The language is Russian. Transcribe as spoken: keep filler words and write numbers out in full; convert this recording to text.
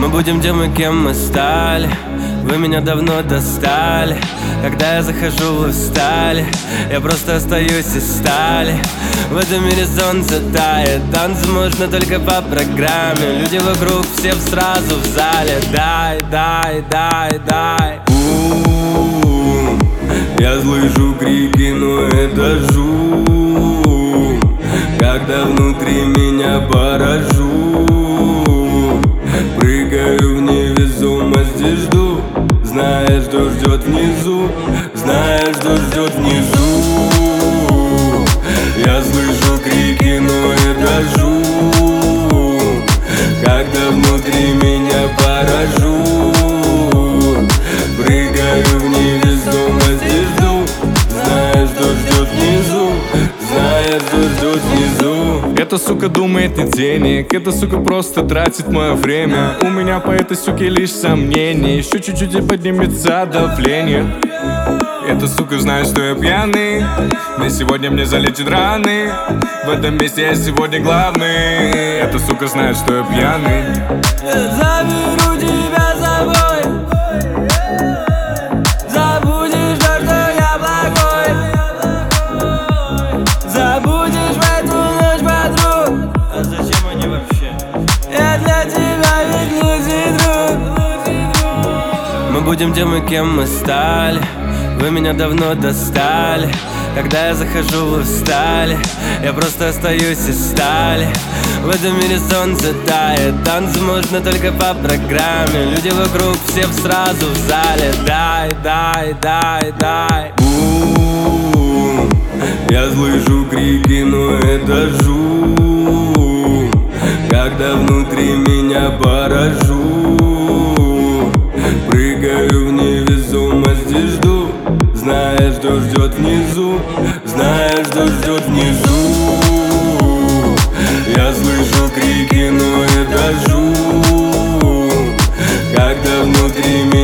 Мы будем тем, и кем мы стали. Вы меня давно достали. Когда я захожу, вы встали. Я просто остаюсь из стали. В этом мире солнце тает. Танцы можно только по программе. Люди вокруг, все сразу в зале. Дай, дай, дай, дай. У-у-у. Я слышу крики, но это шум, когда внутри меня поражу. Прыгаю в невесомости, жду, зная, что ждет внизу, зная, что ждет внизу. Я слышу крики, но это шум, когда внутри меня поражу. Прыгаю в невесомости, жду, зная, что ждет внизу, зная, что ждет внизу. Эта сука думает не денег, эта сука просто тратит мое время. У меня по этой суке лишь сомнения, еще чуть-чуть и поднимется давление. Эта сука знает, что я пьяный, но сегодня мне залечит раны. В этом месте я сегодня главный. Эта сука знает, что я пьяный. Заберу тебя с собой. Забудешь то, что я плохой. Забудешь в эту ночь подруг. А зачем они вообще? Я для тебя ведь лучший друг. Мы будем тем, и кем мы стали. Вы меня давно достали. Когда я захожу, вы встали. Я просто остаюсь из стали. В этом мире солнце тает. Танцы можно только по программе. Люди вокруг, все сразу в зале. Дай, дай, дай, дай. У-у-у. Я слышу крики, но это шум, когда внутри меня поражу. Прыгаю в невесомости, жду, зная, что ждет внизу, зная, что ждет внизу. Я слышу крики, но это шум, когда внутри меня